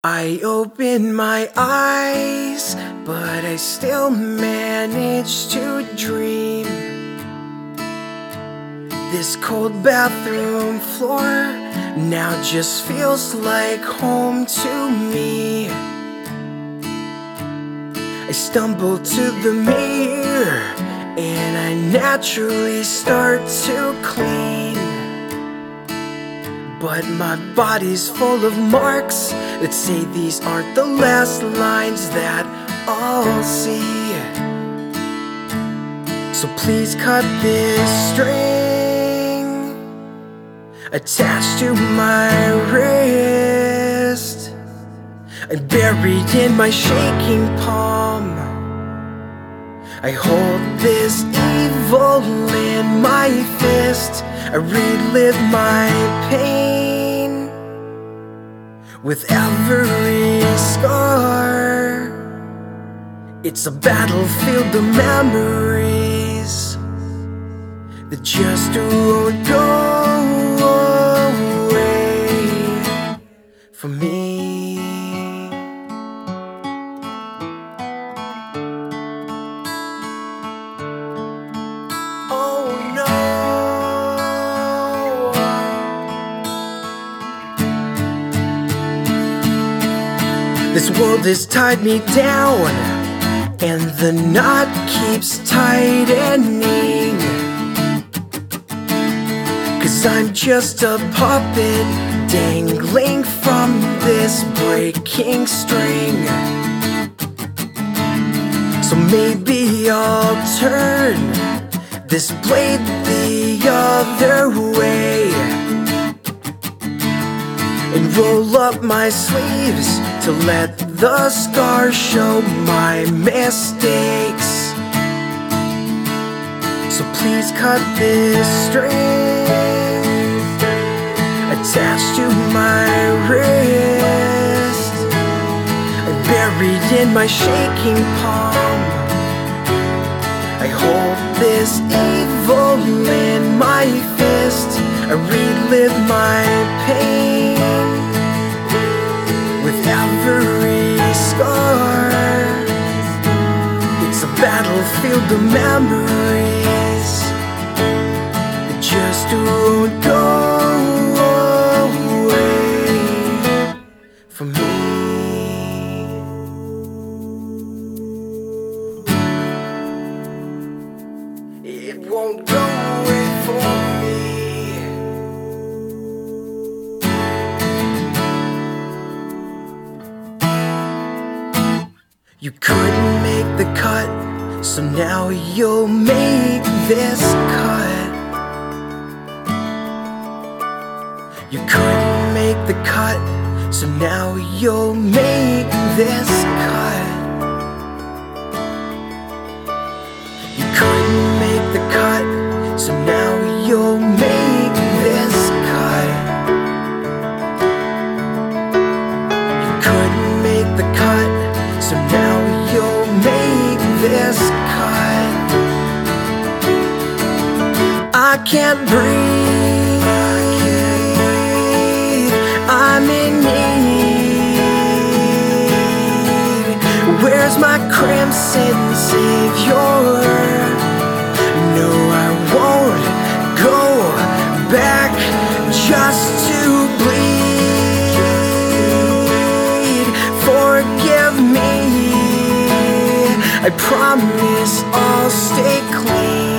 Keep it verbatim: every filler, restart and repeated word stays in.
I open my eyes, but I still manage to dream. This cold bathroom floor now just feels like home to me. I stumble to the mirror and I naturally start to clean. But my body's full of marks that say these aren't the last lines that I'll see. So please cut this string attached to my wrist and buried in my shaking palm. I hold this evil in my fist. I relive my pain with every scar. It's a battlefield of memories that just won't go away from me. This world has tied me down, and the knot keeps tightening. Cause I'm just a puppet dangling from this breaking string. So maybe I'll turn this blade the other way and roll up my sleeves to let the scars show my mistakes. So please cut this string attached to my wrist and buried in my shaking palm. I hold this evil in my fist. I relive my pain with every scar. It's a battlefield of memories that just won't go away from me. It won't go away from me. You couldn't make the cut, so now you'll make this cut. You couldn't make the cut, so now you'll make this cut. You couldn't make the cut, so now you'll make this cut. You couldn't make the cut, so now you'll make this cut. I can't breathe, I'm in need. Where's my crimson savior? No, I won't go back just to bleed. Forgive me, I promise I'll stay clean.